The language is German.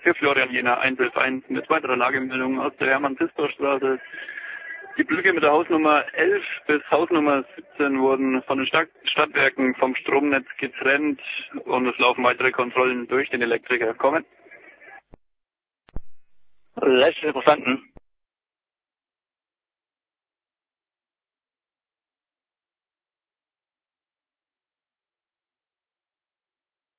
Für Florian Jena 111 mit weiterer Lagemeldung aus der Hermann-Pistor-Straße. Die Blöcke mit der Hausnummer 11 bis Hausnummer 17 wurden von den Stadtwerken vom Stromnetz getrennt und es laufen weitere Kontrollen durch den Elektriker. Kommen. Letzte verstanden.